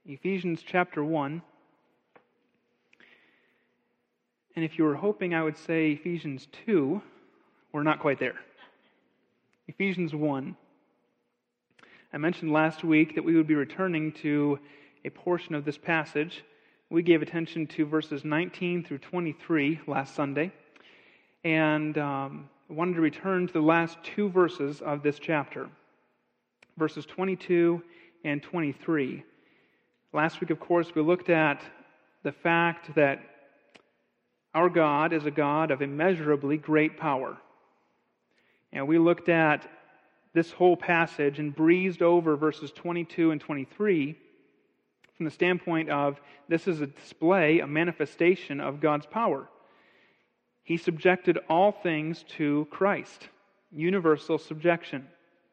Ephesians chapter 1. And if you were hoping I would say Ephesians 2, we're not quite there. Ephesians 1. I mentioned last week that we would be returning to a portion of this passage. We gave attention to verses 19 through 23 last Sunday, and wanted to return to the last two verses of this chapter, verses 22 and 23. Last week, of course, we looked at the fact that our God is a God of immeasurably great power. And we looked at this whole passage and breezed over verses 22 and 23 from the standpoint of this is a display, a manifestation of God's power. He subjected all things to Christ, universal subjection.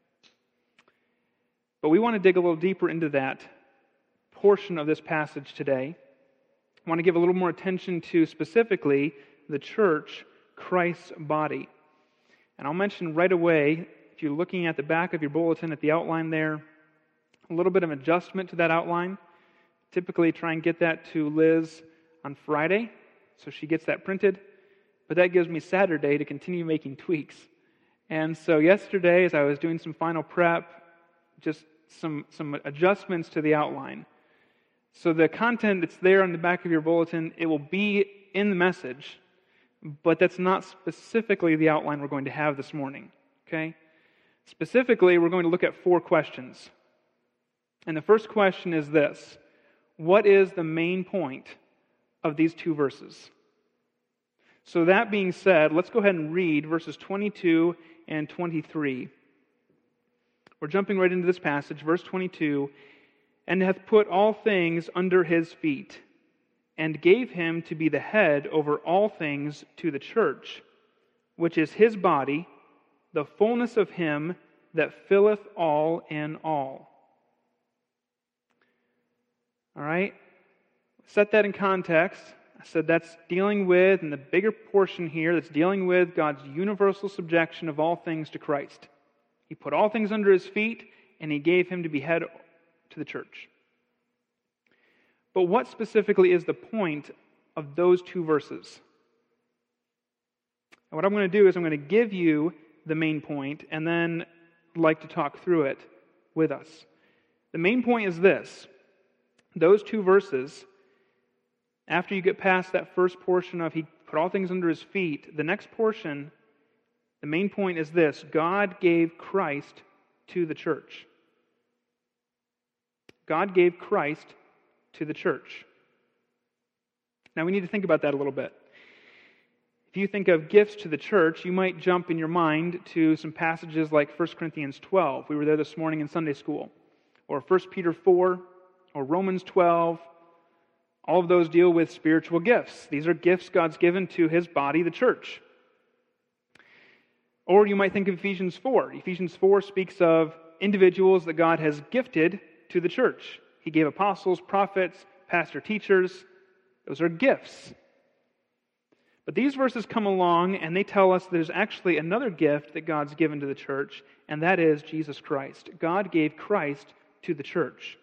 But we want to dig a little deeper into that portion of this passage today. I want to give a little more attention to specifically the church, Christ's body. And I'll mention right away, if you're looking at the back of your bulletin at the outline there, a little bit of adjustment to that outline. Typically try and get that to Liz on Friday, so she gets that printed. But that gives me Saturday to continue making tweaks. And so yesterday, as I was doing some final prep, just some adjustments to the outline. So the content that's there on the back of your bulletin, it will be in the message, but that's not specifically the outline we're going to have this morning, okay? Specifically, we're going to look at 4 questions. And the first question is this: what is the main point of these 2 verses? So that being said, let's go ahead and read verses 22 and 23. We're jumping right into this passage, verse 22. And hath put all things under his feet, and gave him to be the head over all things to the church, which is his body, the fullness of him that filleth all in all. All right? Set that in context. I said that's dealing with, in the bigger portion here, that's dealing with God's universal subjection of all things to Christ. He put all things under his feet, and he gave him to be head to the church. But what specifically is the point of those 2 verses? And what I'm going to do is I'm going to give you the main point and then like to talk through it with us. The main point is this: those 2 verses, after you get past that first portion of he put all things under his feet, the next portion, the main point is this: God gave Christ to the church. God gave Christ to the church. Now we need to think about that a little bit. If you think of gifts to the church, you might jump in your mind to some passages like 1 Corinthians 12. We were there this morning in Sunday school. Or 1 Peter 4, or Romans 12. All of those deal with spiritual gifts. These are gifts God's given to his body, the church. Or you might think of Ephesians 4. Ephesians 4 speaks of individuals that God has gifted to the church. He gave apostles, prophets, pastor, teachers. Those are gifts. But these verses come along and they tell us there's actually another gift that God's given to the church, and that is Jesus Christ. God gave Christ to the church.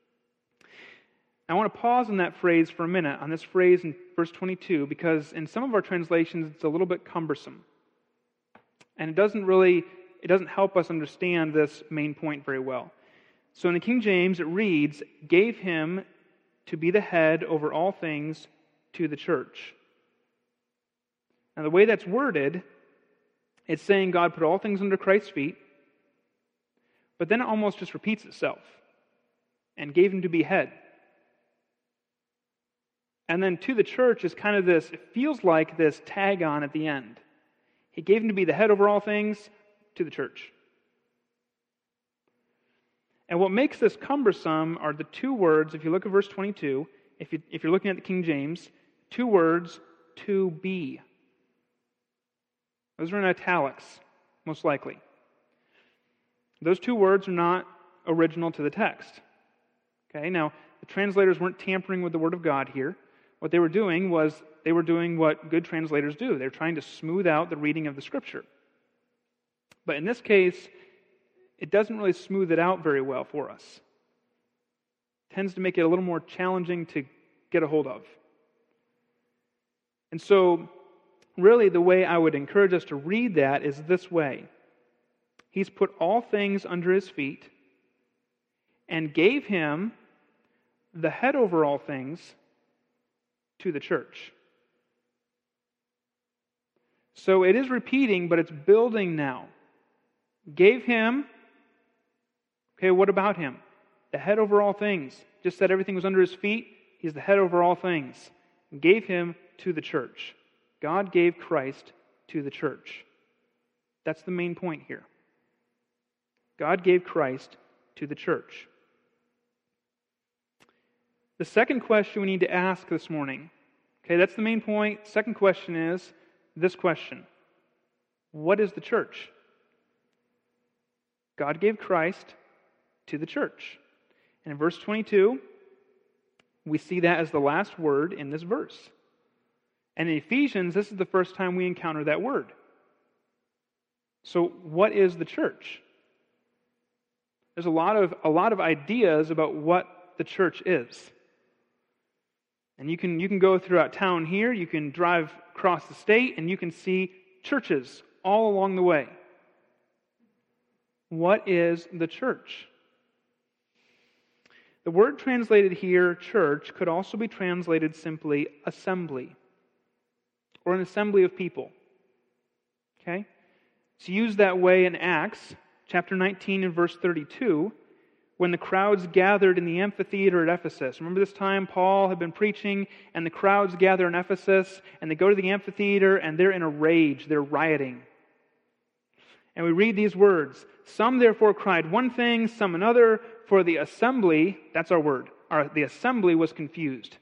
I want to pause on that phrase for a minute, on this phrase in verse 22, because in some of our translations it's a little bit cumbersome. And it doesn't help us understand this main point very well. So in the King James, it reads, gave him to be the head over all things to the church. Now the way that's worded, it's saying God put all things under Christ's feet, but then it almost just repeats itself, and gave him to be head. And then to the church is kind of this, it feels like this tag on at the end. He gave him to be the head over all things to the church. And what makes this cumbersome are the 2 words, if you look at verse 22, if you're looking at the King James, 2 words, to be. Those are in italics, most likely. Those 2 words are not original to the text. Okay, now, the translators weren't tampering with the Word of God here. What they were doing was, they were doing what good translators do. They're trying to smooth out the reading of the Scripture. But in this case, it doesn't really smooth it out very well for us. tends to make it a little more challenging to get a hold of. And so, really, the way I would encourage us to read that is this way. He's put all things under his feet and gave him the head over all things to the church. So it is repeating, but it's building now. Gave him, okay, what about him? The head over all things. Just said everything was under his feet. He's the head over all things. Gave him to the church. God gave Christ to the church. That's the main point here. God gave Christ to the church. The second question we need to ask this morning, okay, that's the main point. Second question is this question. What is the church? God gave Christ to the church. And in verse 22, we see that as the last word in this verse. And in Ephesians, this is the first time we encounter that word. So what is the church? There's a lot of ideas about what the church is. And you can go throughout town here, you can drive across the state, and you can see churches all along the way. What is the church? The word translated here, church, could also be translated simply assembly, or an assembly of people. Okay? It's used that way in Acts chapter 19 and verse 32, when the crowds gathered in the amphitheater at Ephesus. Remember this time Paul had been preaching, and the crowds gather in Ephesus, and they go to the amphitheater, and they're in a rage, they're rioting. And we read these words, "Some therefore cried one thing, some another, for the assembly," that's our word, the assembly was confused.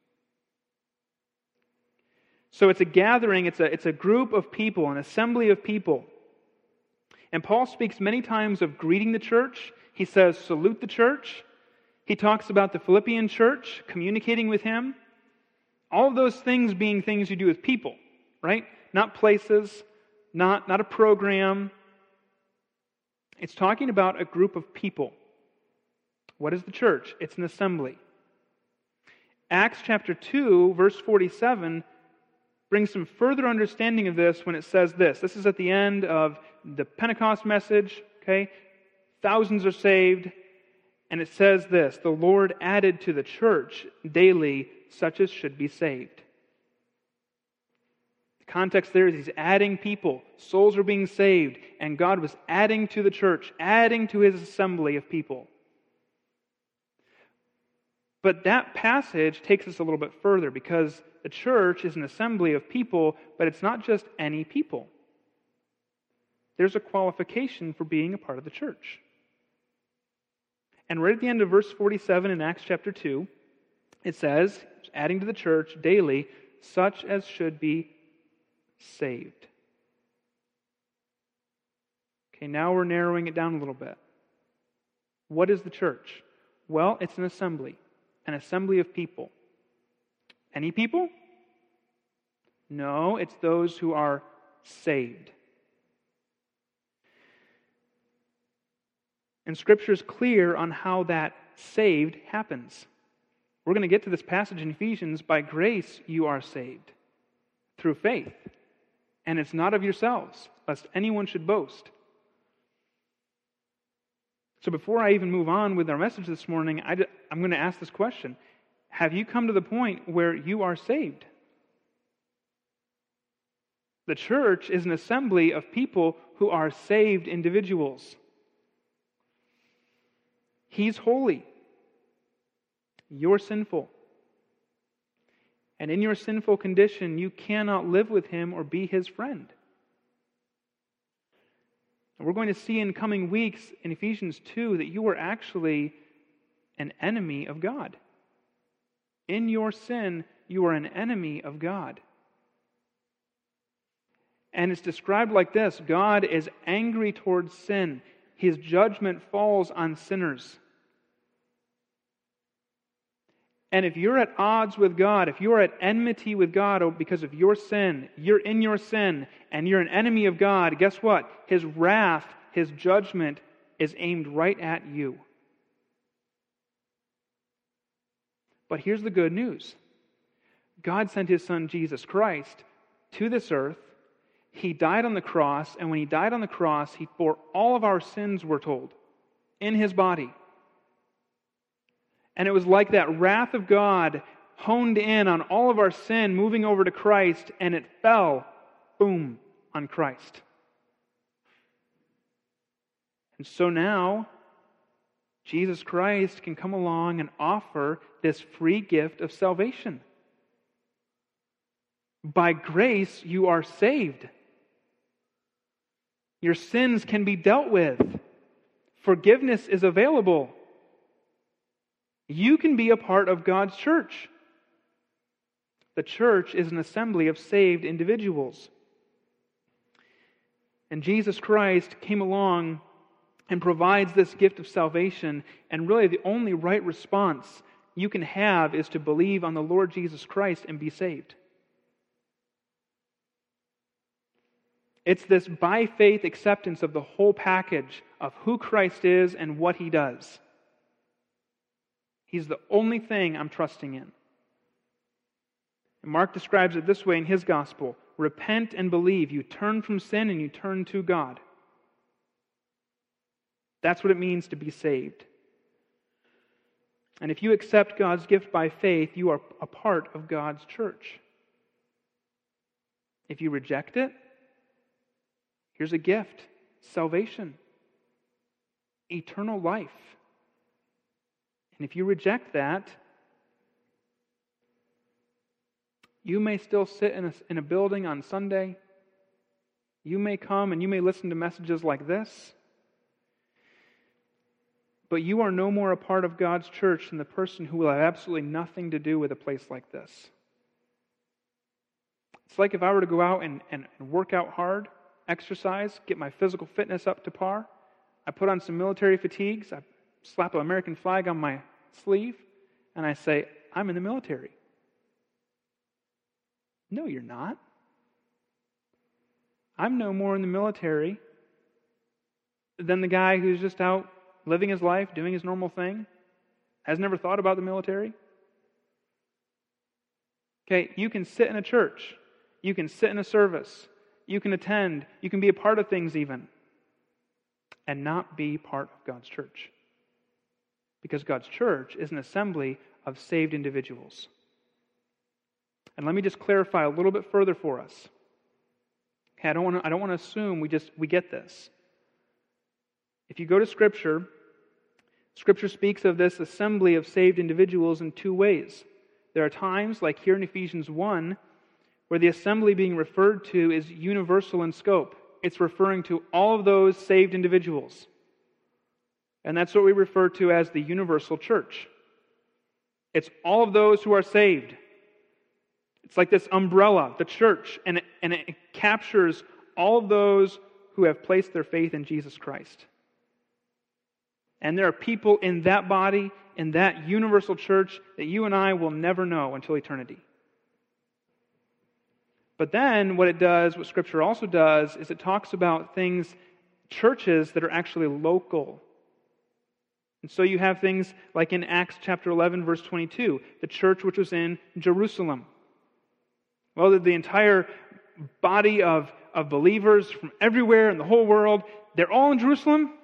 So it's a gathering, it's a group of people, an assembly of people. And Paul speaks many times of greeting the church. He says, salute the church. He talks about the Philippian church, communicating with him. All of those things being things you do with people, right? Not places, not a program. It's talking about a group of people. What is the church? It's an assembly. Acts chapter 2, verse 47, brings some further understanding of this when it says this. This is at the end of the Pentecost message, okay? Thousands are saved, and it says this, "The Lord added to the church daily such as should be saved." The context there is he's adding people. Souls are being saved, and God was adding to the church, adding to his assembly of people. But that passage takes us a little bit further, because the church is an assembly of people, but it's not just any people. There's a qualification for being a part of the church. And right at the end of verse 47 in Acts chapter 2, it says, adding to the church daily, such as should be saved. Okay, now we're narrowing it down a little bit. What is the church? Well, it's an assembly of people. Any people? No, it's those who are saved. And Scripture is clear on how that saved happens. We're going to get to this passage in Ephesians. By grace you are saved, through faith. And it's not of yourselves, lest anyone should boast. So before I even move on with our message this morning, I'm going to ask this question. Have you come to the point where you are saved? The church is an assembly of people who are saved individuals. He's holy. You're sinful. And in your sinful condition, you cannot live with him or be his friend. And we're going to see in coming weeks in Ephesians 2 that you are actually an enemy of God. In your sin, you are an enemy of God. And it's described like this: God is angry towards sin. His judgment falls on sinners. And if you're at odds with God, if you're at enmity with God because of your sin, you're in your sin, and you're an enemy of God, guess what? His wrath, his judgment is aimed right at you. But here's the good news. God sent His Son, Jesus Christ, to this earth. He died on the cross, and when He died on the cross, He bore all of our sins, we're told, in His body. And it was like that wrath of God honed in on all of our sin, moving over to Christ, and it fell, boom, on Christ. And so now, Jesus Christ can come along and offer this free gift of salvation. By grace, you are saved. Your sins can be dealt with. Forgiveness is available. You can be a part of God's church. The church is an assembly of saved individuals. And Jesus Christ came along and provides this gift of salvation, and really the only right response you can have is to believe on the Lord Jesus Christ and be saved. It's this by faith acceptance of the whole package of who Christ is and what He does. He's the only thing I'm trusting in. And Mark describes it this way in his gospel: repent and believe. You turn from sin and you turn to God. That's what it means to be saved. And if you accept God's gift by faith, you are a part of God's church. If you reject it, here's a gift: salvation, eternal life. And if you reject that, you may still sit in a building on Sunday. You may come and you may listen to messages like this. But you are no more a part of God's church than the person who will have absolutely nothing to do with a place like this. It's like if I were to go out and work out hard, exercise, get my physical fitness up to par. I put on some military fatigues, I slap an American flag on my sleeve, and I say, I'm in the military. No, you're not. I'm no more in the military than the guy who's just out living his life, doing his normal thing, has never thought about the military. Okay, you can sit in a church, you can sit in a service, you can attend, you can be a part of things even, and not be part of God's church. Because God's church is an assembly of saved individuals. And let me just clarify a little bit further for us. Okay, I don't want to assume we get this. If you go to Scripture, Scripture speaks of this assembly of saved individuals in two ways. There are times, like here in Ephesians 1, where the assembly being referred to is universal in scope. It's referring to all of those saved individuals. And that's what we refer to as the universal church. It's all of those who are saved. It's like this umbrella, the church, and it captures all of those who have placed their faith in Jesus Christ. And there are people in that body, in that universal church, that you and I will never know until eternity. But then what Scripture also does, is it talks about churches that are actually local. And so you have things like in Acts chapter 11, verse 22, the church which was in Jerusalem. Well, the entire body of believers from everywhere in the whole world, they're all in Jerusalem?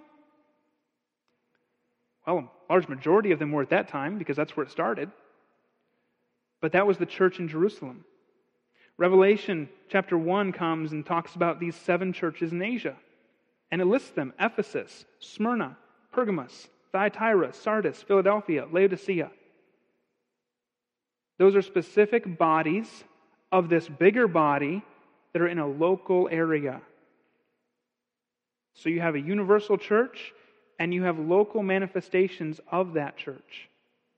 Well, a large majority of them were at that time, because that's where it started. But that was the church in Jerusalem. Revelation chapter 1 comes and talks about these 7 churches in Asia. And it lists them: Ephesus, Smyrna, Pergamos, Thyatira, Sardis, Philadelphia, Laodicea. Those are specific bodies of this bigger body that are in a local area. So you have a universal church, and you have local manifestations of that church.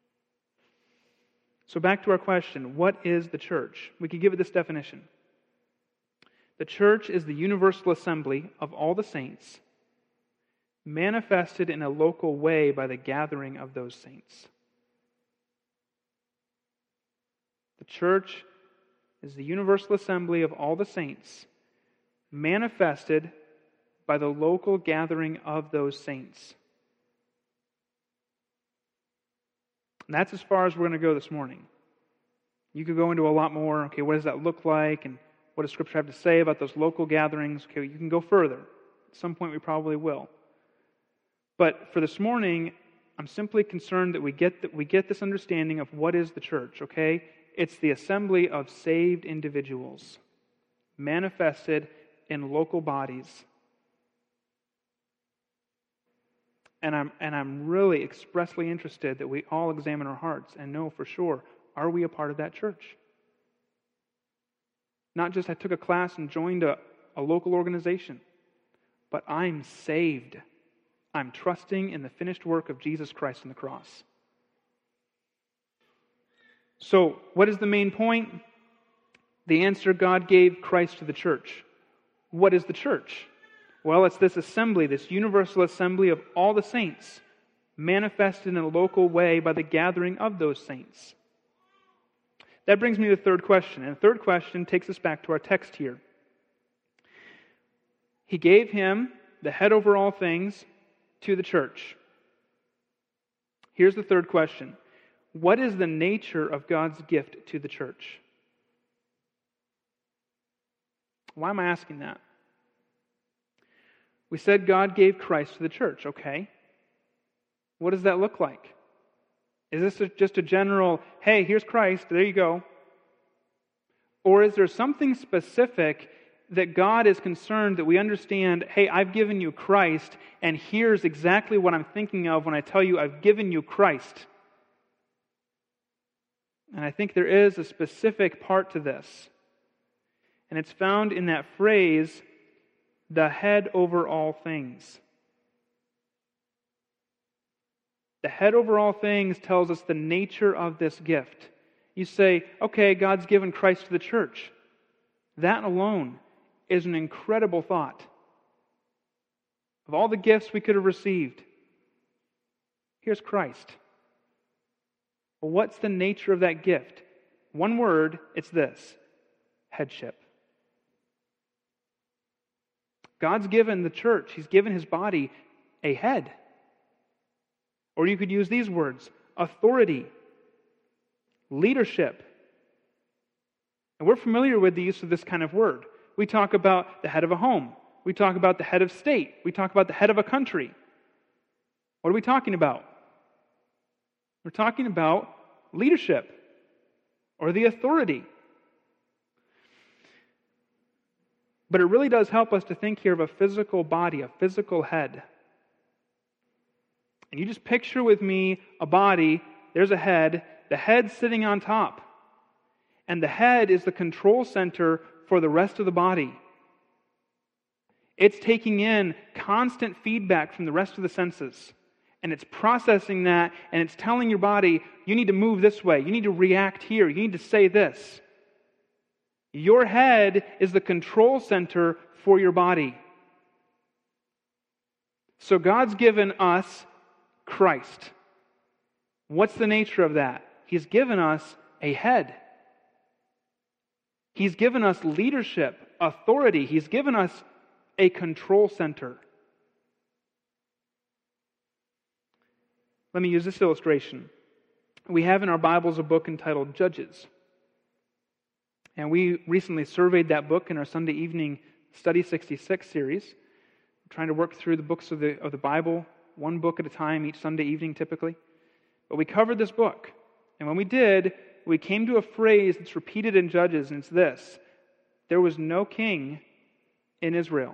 So back to our question, what is the church? We could give it this definition. The church is the universal assembly of all the saints, manifested in a local way by the gathering of those saints. The church is the universal assembly of all the saints, manifested by the local gathering of those saints. And that's as far as we're going to go this morning. You could go into a lot more. Okay, what does that look like? And what does Scripture have to say about those local gatherings? Okay, you can go further. At some point we probably will. But for this morning, I'm simply concerned that we get this understanding of what is the church, okay? It's the assembly of saved individuals manifested in local bodies. And I'm really expressly interested that we all examine our hearts and know for sure, are we a part of that church? Not just I took a class and joined a local organization, but I'm saved. I'm trusting in the finished work of Jesus Christ on the cross. So, what is the main point? The answer: God gave Christ to the church. What is the church? Well, it's this assembly, this universal assembly of all the saints, manifested in a local way by the gathering of those saints. That brings me to the third question. And the third question takes us back to our text here. He gave him, the head over all things, to the church. Here's the third question. What is the nature of God's gift to the church? Why am I asking that? We said God gave Christ to the church, okay? What does that look like? Is this just a general, hey, here's Christ, there you go? Or is there something specific that God is concerned that we understand, hey, I've given you Christ, and here's exactly what I'm thinking of when I tell you I've given you Christ? And I think there is a specific part to this. And it's found in that phrase, the head over all things. The head over all things tells us the nature of this gift. You say, okay, God's given Christ to the church. That alone is an incredible thought. Of all the gifts we could have received, here's Christ. Well, what's the nature of that gift? One word, it's this: headship. God's given the church, He's given His body a head. Or you could use these words: authority, leadership. And we're familiar with the use of this kind of word. We talk about the head of a home. We talk about the head of state. We talk about the head of a country. What are we talking about? We're talking about leadership or the authority. But it really does help us to think here of a physical body, a physical head. And you just picture with me a body, there's a head, the head sitting on top. And the head is the control center for the rest of the body. It's taking in constant feedback from the rest of the senses. And it's processing that, and it's telling your body, you need to move this way, you need to react here, you need to say this. Your head is the control center for your body. So God's given us Christ. What's the nature of that? He's given us a head. He's given us leadership, authority. He's given us a control center. Let me use this illustration. We have in our Bibles a book entitled Judges. And we recently surveyed that book in our Sunday evening Study 66 series. We're trying to work through the books of the Bible, one book at a time, each Sunday evening typically. But we covered this book. And when we did, we came to a phrase that's repeated in Judges, and it's this: there was no king in Israel.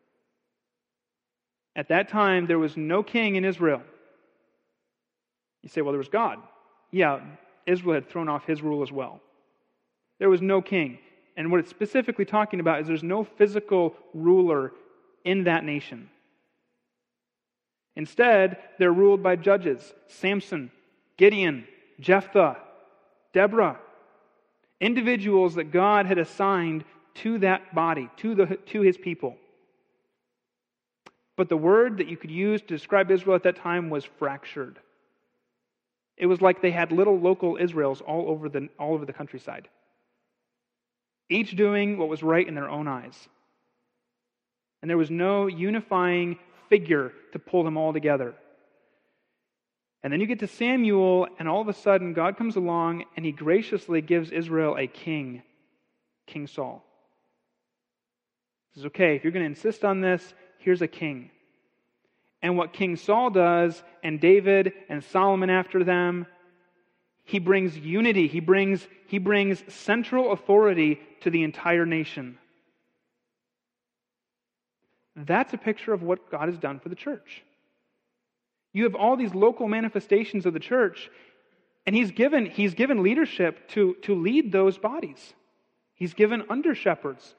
At that time, there was no king in Israel. You say, well, there was God. Yeah, Israel had thrown off his rule as well. There was no king. And what it's specifically talking about is there's no physical ruler in that nation. Instead, they're ruled by judges: Samson, Gideon, Jephthah, Deborah. Individuals that God had assigned to that body, to his people. But the word that you could use to describe Israel at that time was fractured. It was like they had little local Israels all over the countryside, each doing what was right in their own eyes. And there was no unifying figure to pull them all together. And then you get to Samuel, and all of a sudden God comes along and he graciously gives Israel a king, King Saul. He says, okay, if you're going to insist on this, here's a king. And what King Saul does, and David and Solomon after them, he brings unity. He brings central authority to the entire nation. That's a picture of what God has done for the church. You have all these local manifestations of the church, and He's given leadership to lead those bodies. He's given under-shepherds.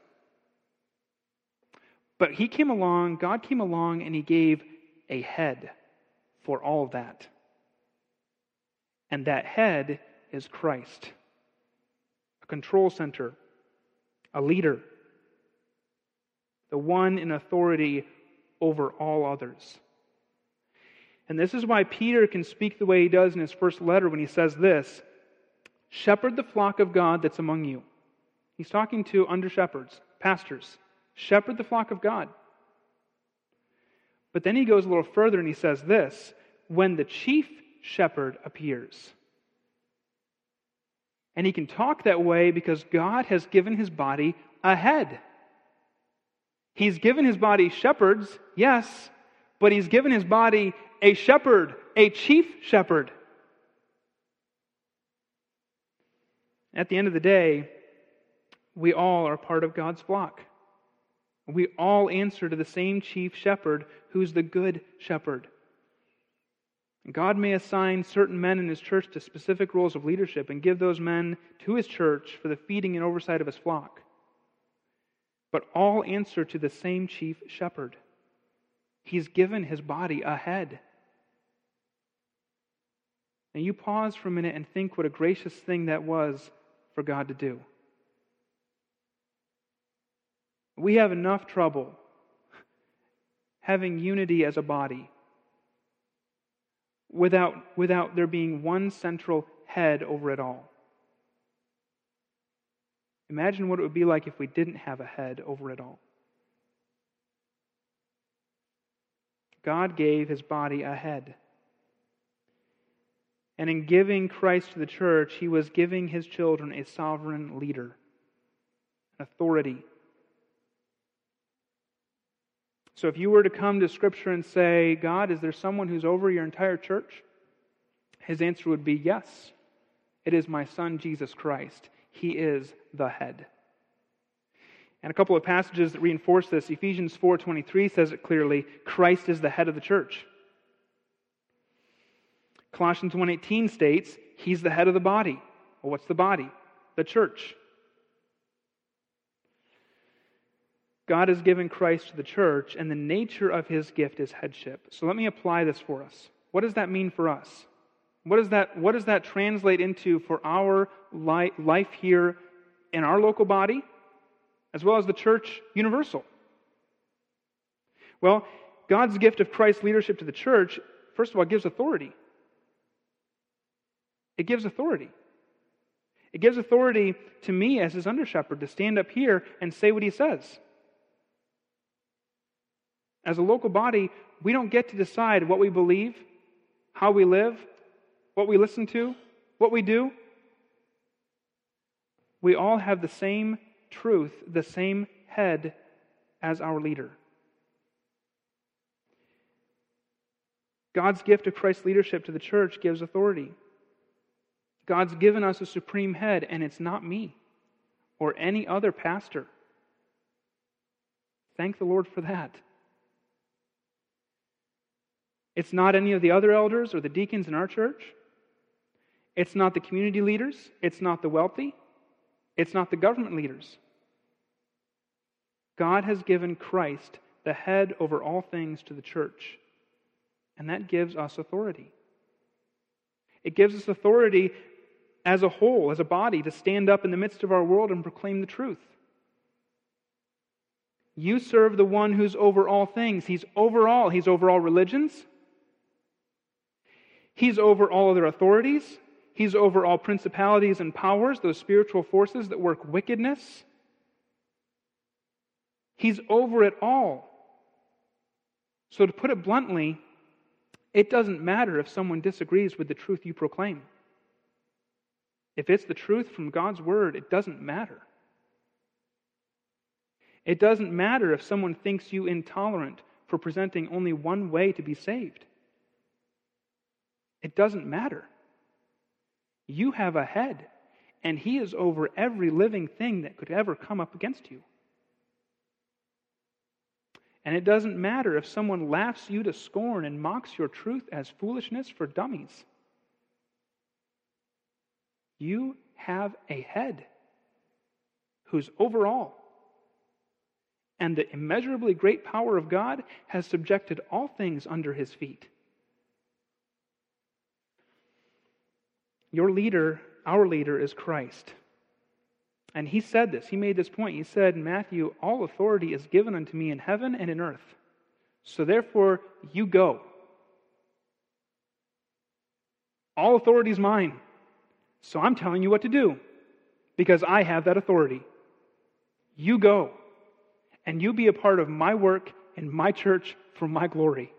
But God came along, and He gave a head for all of that. And that head is Christ. A control center, a leader, the one in authority over all others. And this is why Peter can speak the way he does in his first letter when he says this, shepherd the flock of God that's among you. He's talking to under-shepherds, pastors. Shepherd the flock of God. But then he goes a little further and he says this, when the chief shepherd appears. And he can talk that way because God has given His body a head. He's given His body shepherds, yes, but He's given His body a shepherd, a chief shepherd. At the end of the day, we all are part of God's flock. We all answer to the same chief shepherd who's the good shepherd. God may assign certain men in His church to specific roles of leadership and give those men to His church for the feeding and oversight of His flock. But all answer to the same chief shepherd. He's given His body a head. Now you pause for a minute and think what a gracious thing that was for God to do. We have enough trouble having unity as a body without there being one central head over it all. Imagine what it would be like if we didn't have a head over it all. God gave His body a head. And in giving Christ to the church, He was giving His children a sovereign leader, an authority. So if you were to come to Scripture and say, God, is there someone who's over your entire church? His answer would be yes. It is my Son, Jesus Christ. He is the head. And a couple of passages that reinforce this. Ephesians 4:23 says it clearly, Christ is the head of the church. Colossians 1:18 states, He's the head of the body. Well, what's the body? The church. God has given Christ to the church, and the nature of His gift is headship. So let me apply this for us. What does that mean for us? What does that translate into for our life here in our local body, as well as the church universal? Well, God's gift of Christ's leadership to the church, first of all, gives authority. It gives authority. It gives authority to me as His under-shepherd to stand up here and say what He says. As a local body, we don't get to decide what we believe, how we live, what we listen to, what we do. We all have the same truth, the same head as our leader. God's gift of Christ's leadership to the church gives authority. God's given us a supreme head, and it's not me or any other pastor. Thank the Lord for that. It's not any of the other elders or the deacons in our church. It's not the community leaders. It's not the wealthy. It's not the government leaders. God has given Christ the head over all things to the church, and that gives us authority. It gives us authority as a whole, as a body, to stand up in the midst of our world and proclaim the truth. You serve the one who's over all things. He's over all. He's over all religions. He's over all other authorities. He's over all principalities and powers, those spiritual forces that work wickedness. He's over it all. So to put it bluntly, It doesn't matter if someone disagrees with the truth you proclaim. If it's the truth from God's word, it doesn't matter. It doesn't matter if someone thinks you intolerant for presenting only one way to be saved. It doesn't matter. You have a head, and he is over every living thing that could ever come up against you. And it doesn't matter if someone laughs you to scorn and mocks your truth as foolishness for dummies. You have a head who's over all. And the immeasurably great power of God has subjected all things under his feet. Your leader, our leader, is Christ. And he said this, he made this point. He said in Matthew, all authority is given unto me in heaven and in earth. So therefore, you go. All authority is mine. So I'm telling you what to do, because I have that authority. You go, and you be a part of my work in my church for my glory.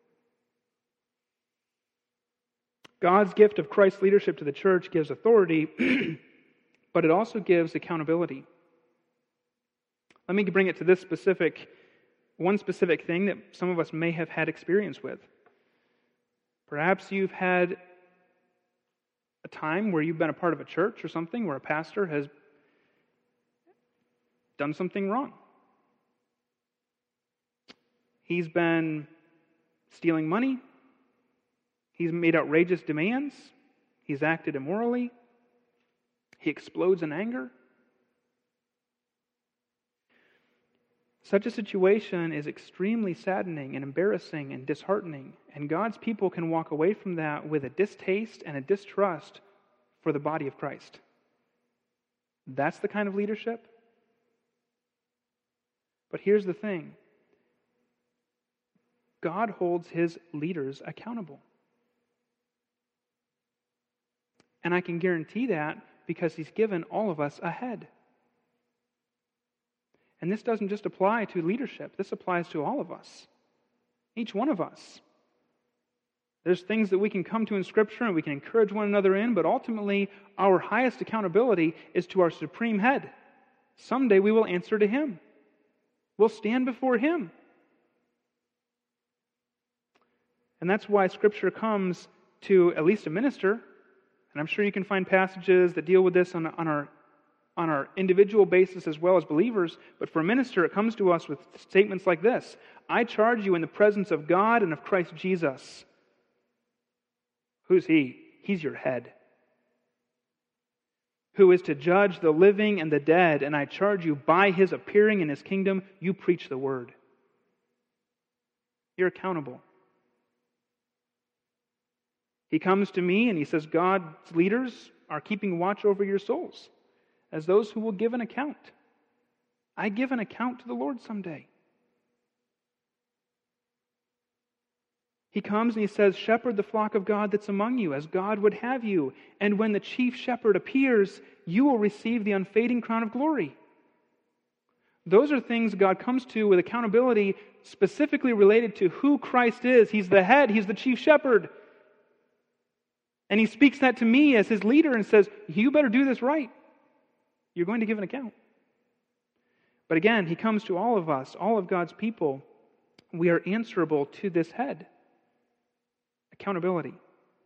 God's gift of Christ's leadership to the church gives authority, but it also gives accountability. Let me bring it to one specific thing that some of us may have had experience with. Perhaps you've had a time where you've been a part of a church or something where a pastor has done something wrong. He's been stealing money. He's made outrageous demands. He's acted immorally. He explodes in anger. Such a situation is extremely saddening and embarrassing and disheartening, and God's people can walk away from that with a distaste and a distrust for the body of Christ. That's the kind of leadership. But here's the thing. God holds his leaders accountable. And I can guarantee that because he's given all of us a head. And this doesn't just apply to leadership. This applies to all of us. Each one of us. There's things that we can come to in Scripture and we can encourage one another in, but ultimately our highest accountability is to our supreme head. Someday we will answer to him. We'll stand before him. And that's why Scripture comes to at least a minister, and I'm sure you can find passages that deal with this on our individual basis as well as believers, but for a minister it comes to us with statements like this: I charge you in the presence of God and of Christ Jesus. Who's he? He's your head. Who is to judge the living and the dead, and I charge you by his appearing in his kingdom, you preach the word. You're accountable. He comes to me and he says, God's leaders are keeping watch over your souls as those who will give an account. I give an account to the Lord someday. He comes and he says, shepherd the flock of God that's among you as God would have you. And when the chief shepherd appears, you will receive the unfading crown of glory. Those are things God comes to with accountability specifically related to who Christ is. He's the head. He's the chief shepherd. And he speaks that to me as his leader and says, you better do this right. You're going to give an account. But again, he comes to all of us, all of God's people. We are answerable to this head. Accountability.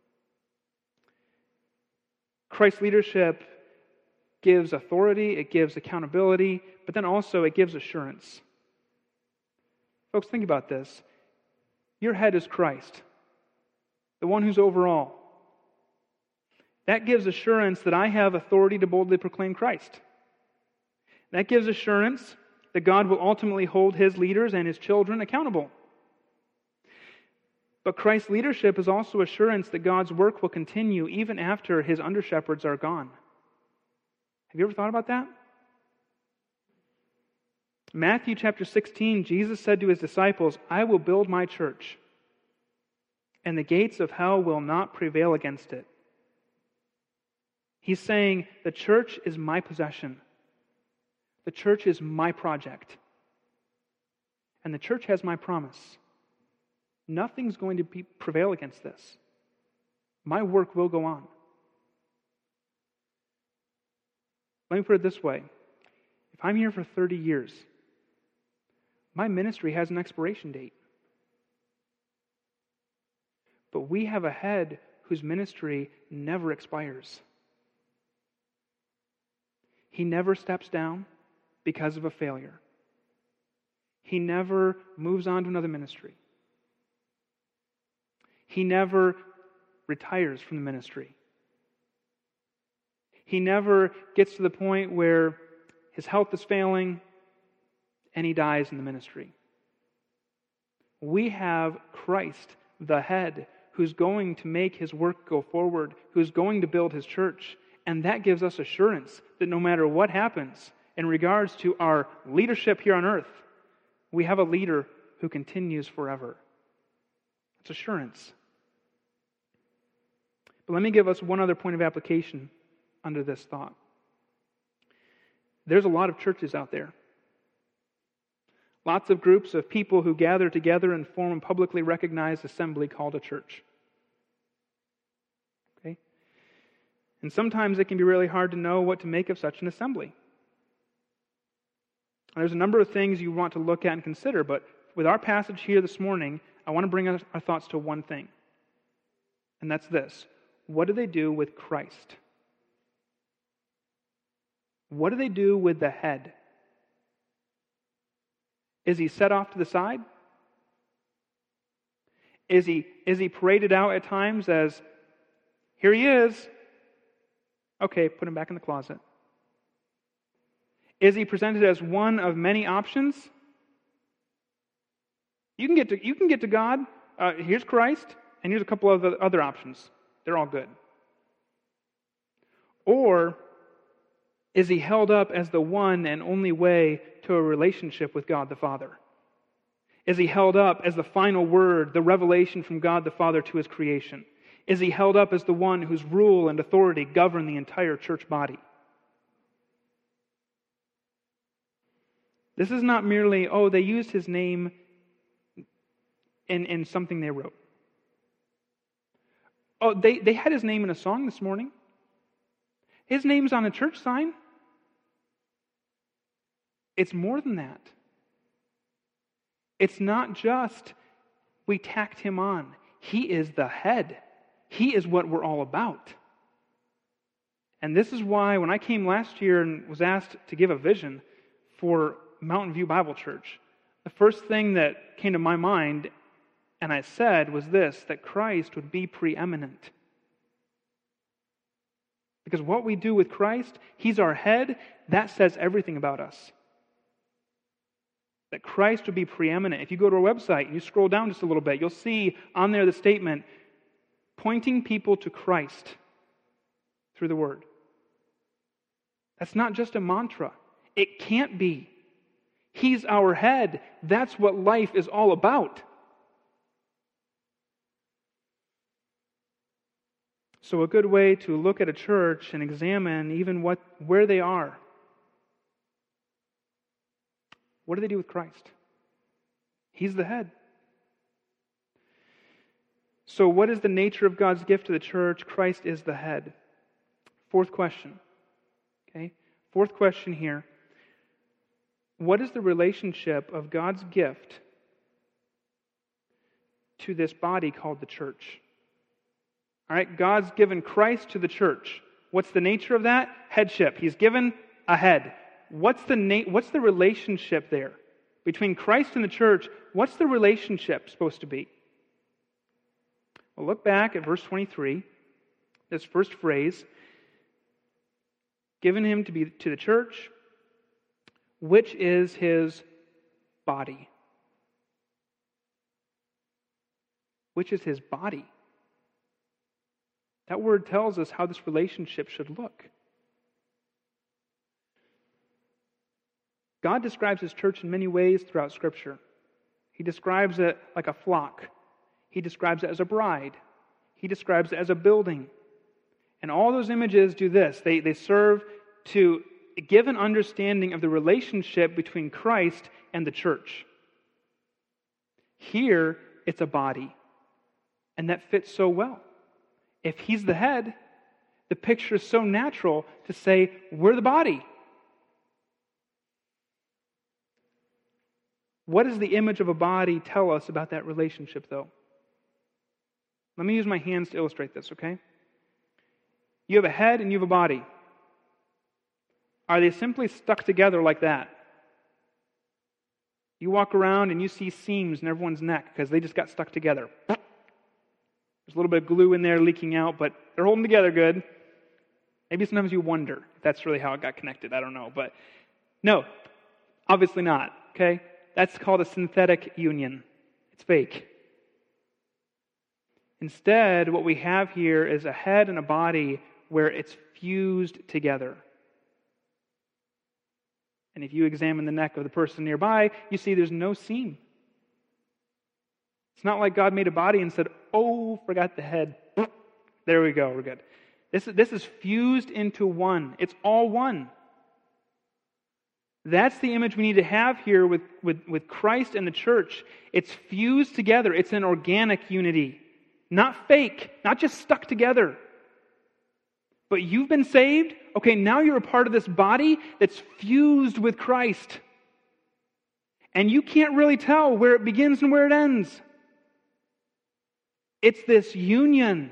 Christ's leadership gives authority, it gives accountability, but then also it gives assurance. Folks, think about this. Your head is Christ, the one who's over all. That gives assurance that I have authority to boldly proclaim Christ. That gives assurance that God will ultimately hold his leaders and his children accountable. But Christ's leadership is also assurance that God's work will continue even after his under-shepherds are gone. Have you ever thought about that? Matthew chapter 16, Jesus said to his disciples, I will build my church, and the gates of hell will not prevail against it. He's saying, the church is my possession. The church is my project. And the church has my promise. Nothing's going to prevail against this. My work will go on. Let me put it this way. If I'm here for 30 years, my ministry has an expiration date. But we have a head whose ministry never expires. He never steps down because of a failure. He never moves on to another ministry. He never retires from the ministry. He never gets to the point where his health is failing and he dies in the ministry. We have Christ, the head, who's going to make his work go forward, who's going to build his church. And that gives us assurance that no matter what happens in regards to our leadership here on earth, we have a leader who continues forever. It's assurance. But let me give us one other point of application under this thought. There's a lot of churches out there. Lots of groups of people who gather together and form a publicly recognized assembly called a church. Okay? And sometimes it can be really hard to know what to make of such an assembly. And there's a number of things you want to look at and consider, but with our passage here this morning, I want to bring our thoughts to one thing. And that's this. What do they do with Christ? What do they do with the head? Is he set off to the side? Is he paraded out at times as, here he is. Okay, put him back in the closet. Is he presented as one of many options? You can get to God. Here's Christ, and here's a couple of other options. They're all good. Or is he held up as the one and only way to a relationship with God the Father? Is he held up as the final word, the revelation from God the Father to his creation? Is he held up as the one whose rule and authority govern the entire church body? This is not merely, they used his name in something they wrote. They had his name in a song this morning. His name's on a church sign. It's more than that. It's not just we tacked him on. He is the head. He is what we're all about. And this is why when I came last year and was asked to give a vision for Mountain View Bible Church, the first thing that came to my mind, and I said, was this, that Christ would be preeminent. Because what we do with Christ, he's our head, that says everything about us. That Christ would be preeminent. If you go to our website and you scroll down just a little bit, you'll see on there the statement, pointing people to Christ through the Word. That's not just a mantra. It can't be. He's our head. That's what life is all about. So a good way to look at a church and examine even where they are. What do they do with Christ? He's the head. So what is the nature of God's gift to the church? Christ is the head. Fourth question. Okay? Fourth question here. What is the relationship of God's gift to this body called the church? All right, God's given Christ to the church. What's the nature of that? Headship. He's given a head. What's the relationship there? Between Christ and the church, what's the relationship supposed to be? Well, look back at verse 23, this first phrase, given him to be to the church, which is his body. Which is his body. That word tells us how this relationship should look. God describes his church in many ways throughout Scripture. He describes it like a flock. He describes it as a bride. He describes it as a building. And all those images do this. They serve to give an understanding of the relationship between Christ and the church. Here, it's a body. And that fits so well. If he's the head, the picture is so natural to say, we're the body. What does the image of a body tell us about that relationship, though? Let me use my hands to illustrate this, okay? You have a head and you have a body. Are they simply stuck together like that? You walk around and you see seams in everyone's neck because they just got stuck together. There's a little bit of glue in there leaking out, but they're holding together good. Maybe sometimes you wonder if that's really how it got connected. I don't know. But no, obviously not, okay? That's called a synthetic union. It's fake. Instead, what we have here is a head and a body where it's fused together. And if you examine the neck of the person nearby, you see there's no seam. It's not like God made a body and said, oh, forgot the head. There we go, we're good. This is fused into one. It's all one. That's the image we need to have here with Christ and the church. It's fused together. It's an organic unity. Not fake, not just stuck together. But you've been saved. Okay, now you're a part of this body that's fused with Christ. And you can't really tell where it begins and where it ends. It's this union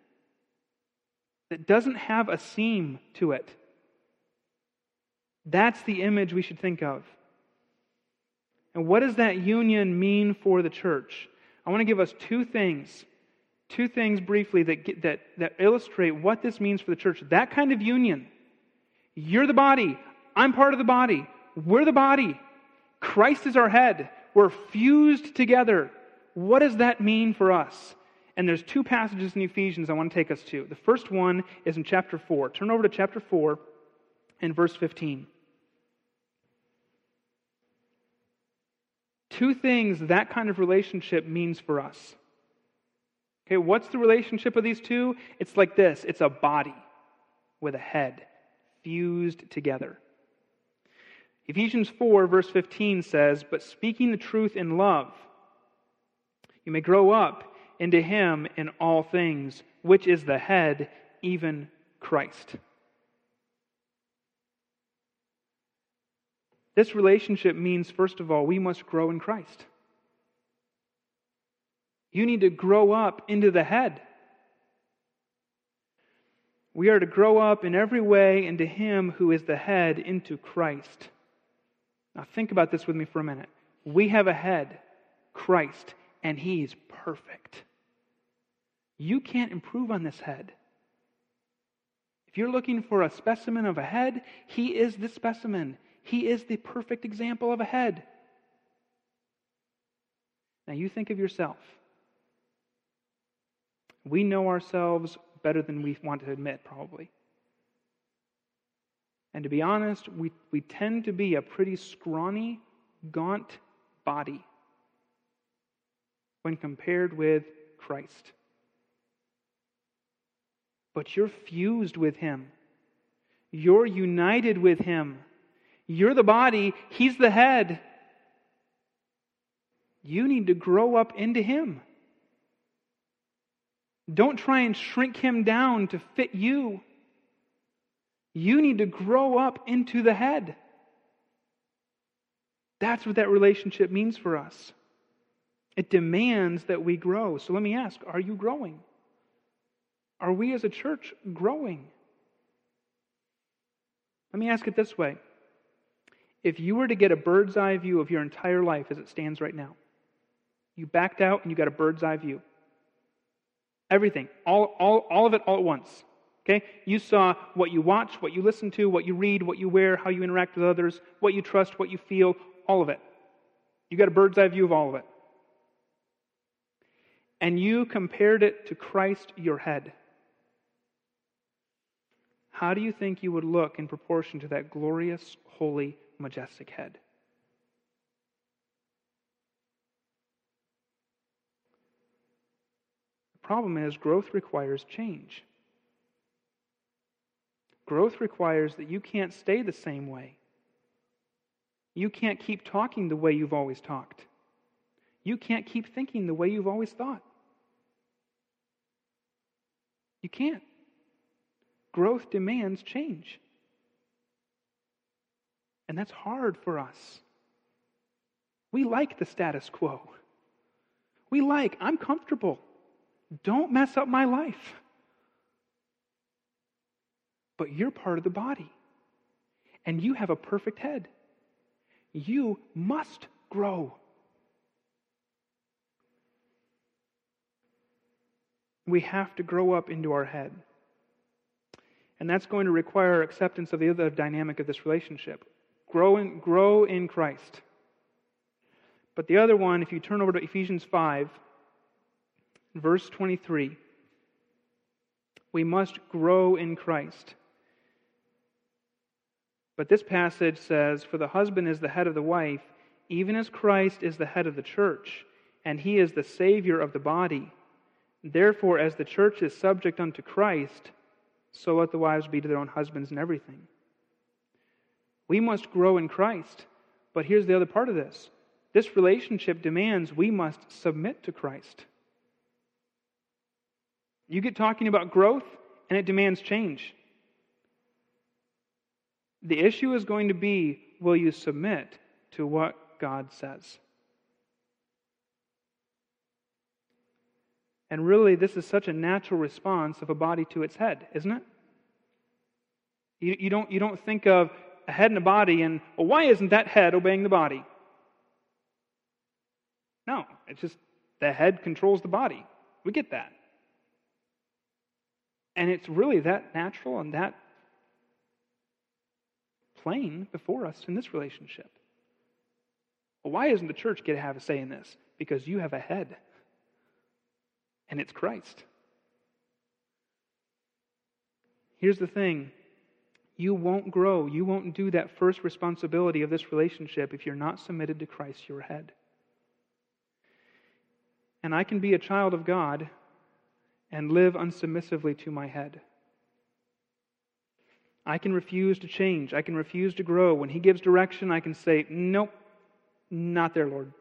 that doesn't have a seam to it. That's the image we should think of. And what does that union mean for the church? I want to give us two things briefly that illustrate what this means for the church. That kind of union. You're the body. I'm part of the body. We're the body. Christ is our head. We're fused together. What does that mean for us? And there's two passages in Ephesians I want to take us to. The first one is in chapter 4. Turn over to chapter 4 and verse 15. Two things that kind of relationship means for us. Okay, what's the relationship of these two? It's like this. It's a body with a head fused together. Ephesians 4 verse 15 says, "But speaking the truth in love, you may grow up into Him in all things, which is the head, even Christ." This relationship means, first of all, we must grow in Christ. You need to grow up into the head. We are to grow up in every way into Him who is the head, into Christ. Now think about this with me for a minute. We have a head, Christ, and He's perfect. You can't improve on this head. If you're looking for a specimen of a head, He is the specimen. He is the perfect example of a head. Now you think of yourself. We know ourselves better than we want to admit, probably. And to be honest, we tend to be a pretty scrawny, gaunt body when compared with Christ. But you're fused with Him. You're united with Him. You're the body, He's the head. You need to grow up into Him. Don't try and shrink Him down to fit you. You need to grow up into the head. That's what that relationship means for us. It demands that we grow. So let me ask, are you growing? Are we as a church growing? Let me ask it this way. If you were to get a bird's eye view of your entire life as it stands right now, you backed out and you got a bird's eye view. Everything, all of it all at once. Okay? You saw what you watch, what you listen to, what you read, what you wear, how you interact with others, what you trust, what you feel, all of it. You got a bird's eye view of all of it. And you compared it to Christ, your head. How do you think you would look in proportion to that glorious, holy, majestic head? The problem is growth requires change. Growth requires that you can't stay the same way. You can't keep talking the way you've always talked. You can't keep thinking the way you've always thought. You can't. Growth demands change. And that's hard for us. We like the status quo. I'm comfortable. Don't mess up my life. But you're part of the body. And you have a perfect head. You must grow. We have to grow up into our head. And that's going to require acceptance of the other dynamic of this relationship. Grow in Christ. But the other one, if you turn over to Ephesians 5, verse 23, we must grow in Christ. But this passage says, "For the husband is the head of the wife, even as Christ is the head of the church, and he is the Savior of the body. Therefore, as the church is subject unto Christ, so let the wives be to their own husbands in everything." We must grow in Christ. But here's the other part of this. This relationship demands we must submit to Christ. You get talking about growth, and it demands change. The issue is going to be, will you submit to what God says? And really, this is such a natural response of a body to its head, isn't it? You don't think of a head and a body and, well, why isn't that head obeying the body? No, it's just the head controls the body. We get that. And it's really that natural and that plain before us in this relationship. Well, why doesn't the church get to have a say in this? Because you have a head. And it's Christ. Here's the thing. You won't grow. You won't do that first responsibility of this relationship if you're not submitted to Christ, your head. And I can be a child of God and live unsubmissively to my head. I can refuse to change. I can refuse to grow. When He gives direction, I can say, nope, not there, Lord.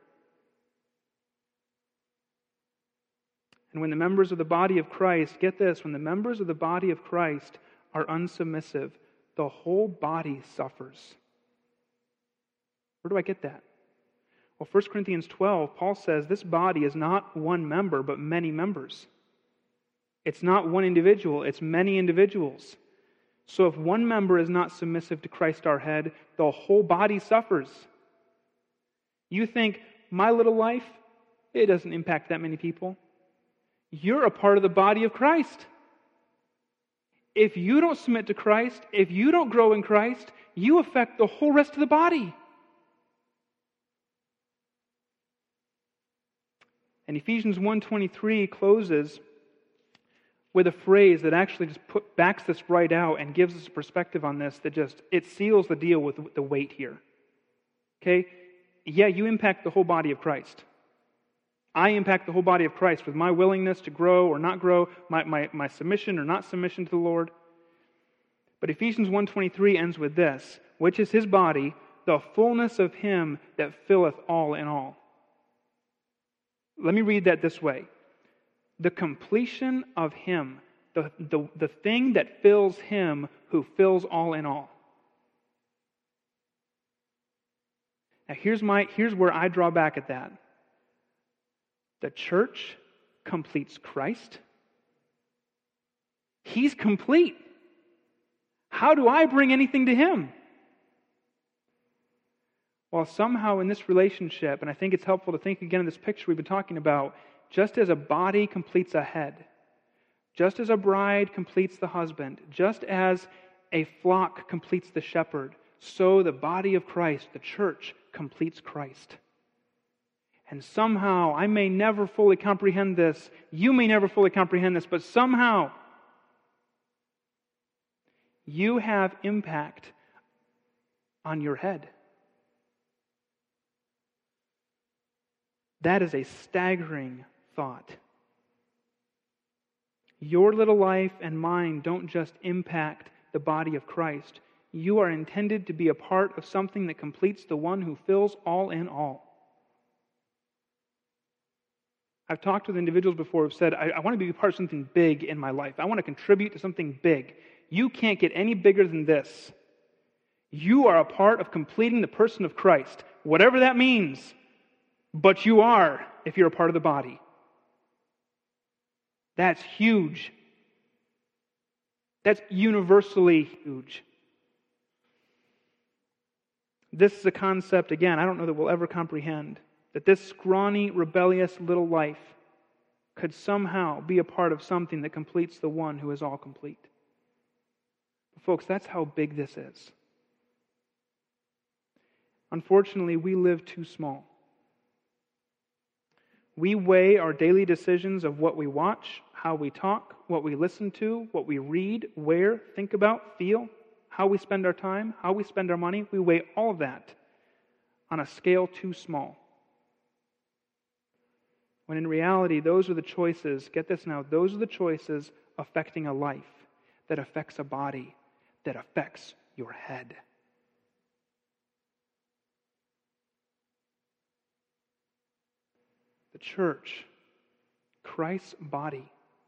And when the members of the body of Christ, get this, when the members of the body of Christ are unsubmissive, the whole body suffers. Where do I get that? Well, 1 Corinthians 12, Paul says this body is not one member, but many members. It's not one individual, it's many individuals. So if one member is not submissive to Christ our head, the whole body suffers. You think, my little life, it doesn't impact that many people. You're a part of the body of Christ. If you don't submit to Christ, if you don't grow in Christ, you affect the whole rest of the body. And Ephesians 1:23 closes with a phrase that actually just backs this right out and gives us a perspective on this that it seals the deal with the weight here. Okay? Yeah, you impact the whole body of Christ. I impact the whole body of Christ with my willingness to grow or not grow, my submission or not submission to the Lord. But Ephesians 1:23 ends with this, which is His body, the fullness of Him that filleth all in all. Let me read that this way. The completion of Him, the thing that fills Him who fills all in all. Now here's where I draw back at that. The church completes Christ. He's complete. How do I bring anything to Him? Well, somehow in this relationship, and I think it's helpful to think again of this picture we've been talking about, just as a body completes a head, just as a bride completes the husband, just as a flock completes the shepherd, so the body of Christ, the church, completes Christ. And somehow, I may never fully comprehend this, you may never fully comprehend this, but somehow, you have impact on your head. That is a staggering thought. Your little life and mine don't just impact the body of Christ. You are intended to be a part of something that completes the one who fills all in all. I've talked with individuals before who've said, I want to be a part of something big in my life. I want to contribute to something big. You can't get any bigger than this. You are a part of completing the person of Christ, whatever that means. But you are, if you're a part of the body. That's huge. That's universally huge. This is a concept, again, I don't know that we'll ever comprehend, that this scrawny, rebellious little life could somehow be a part of something that completes the one who is all complete. But folks, that's how big this is. Unfortunately, we live too small. We weigh our daily decisions of what we watch, how we talk, what we listen to, what we read, where, think about, feel, how we spend our time, how we spend our money. We weigh all of that on a scale too small. When in reality, those are the choices, get this now, those are the choices affecting a life, that affects a body, that affects your head. The church, Christ's body.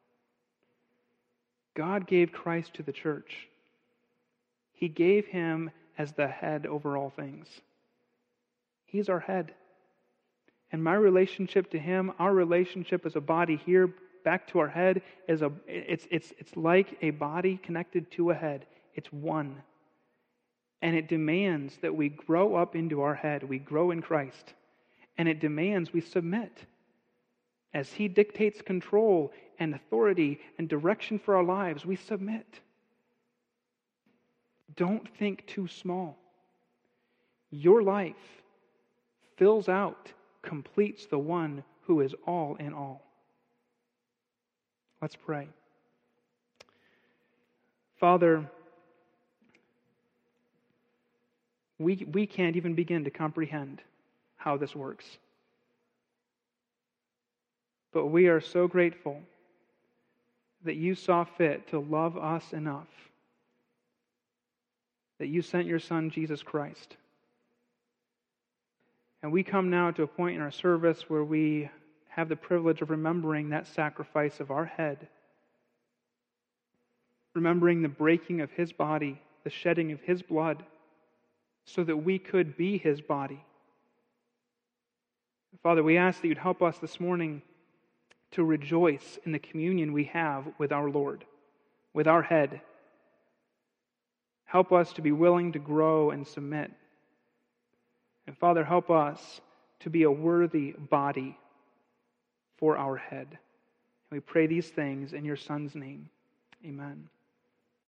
God gave Christ to the church. He gave him as the head over all things. He's our head. And my relationship to him, our relationship as a body here, back to our head, it's like a body connected to a head. It's one. And it demands that we grow up into our head. We grow in Christ. And it demands we submit. As he dictates control and authority and direction for our lives, we submit. Don't think too small. Your life fills out, completes the one who is all in all. Let's pray. Father, we can't even begin to comprehend how this works. But we are so grateful that you saw fit to love us enough, that you sent your Son, Jesus Christ. And we come now to a point in our service where we have the privilege of remembering that sacrifice of our head, remembering the breaking of his body, the shedding of his blood, so that we could be his body. Father, we ask that you'd help us this morning to rejoice in the communion we have with our Lord, with our head. Help us to be willing to grow and submit. And Father, help us to be a worthy body for our head. And we pray these things in your Son's name. Amen.